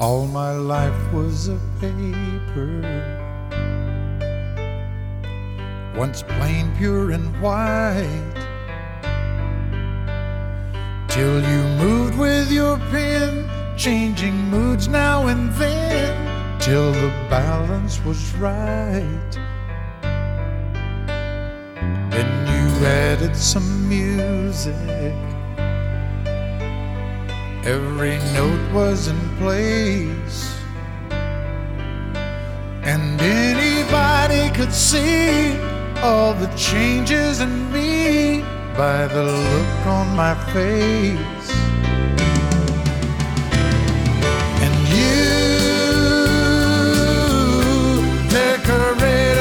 All my life was a paper, once plain, pure and white, till you moved with your pen, changing moods now and then, till the balance was right. Then you added some music, every note was in place, and anybody could see all the changes in me by the look on my face.